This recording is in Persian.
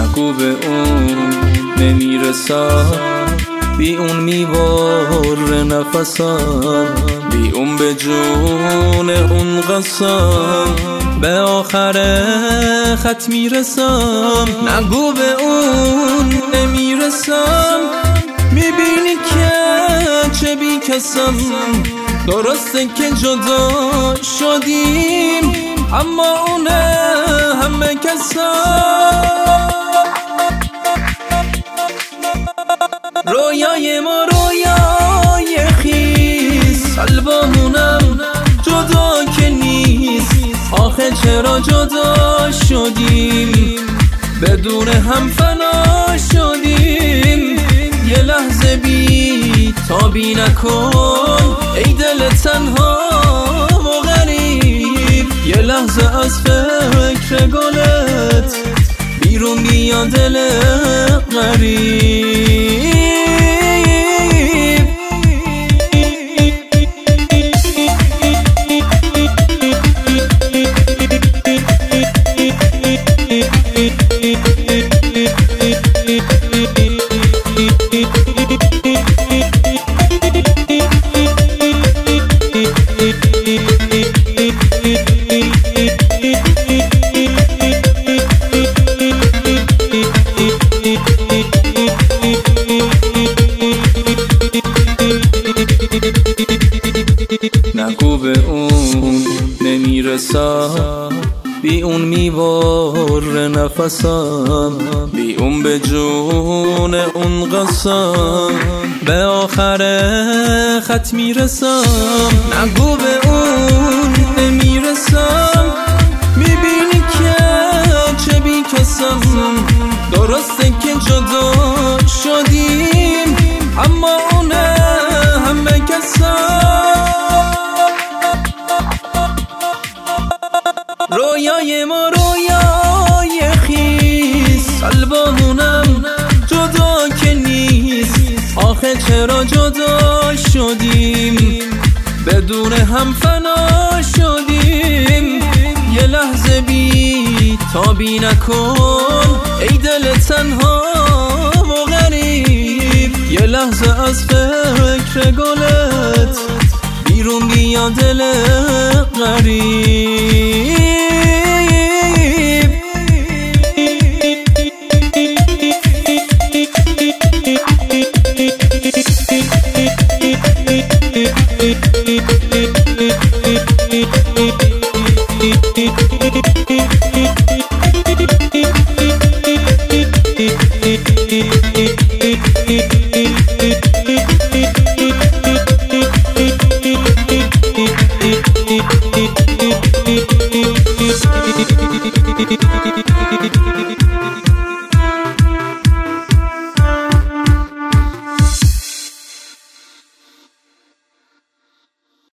نگو به اون نمیرسم، بی اون میباره نفسم، بی اون به جون اون قسم به آخر خط میرسم. نگو به اون نمیرسم، میبینی که چه بی کسم، درسته که جدا شدیم اما اونه همه کسم. رویای ما رویای خیس، قلبمونم جدا که نیست، آخه چرا جدا شدیم، بدون هم فنا شدیم. یه لحظه بی تابی نکن ای دل تنها و غریب، یه لحظه از فکر گلت بیرون بیا دل غریب. نگو به اون نمیرسم، بی اون میباره نفسم، بی اون به جون اون قسم به آخر خط میرسم. نگو به اون نمیرسم، میبینی که چه بی کسم، درسته که جدا شدیم اما اونه همه کسم. رویای ما رویای خیس، قلبمونم جدا که نیست، آخه چرا جدا شدیم، بدون هم فنا شدیم. یه لحظه بی تابی نکن ای دل تنها و غریب، یه لحظه از فکر گلت بیرون بیا دل غریب. Thank you.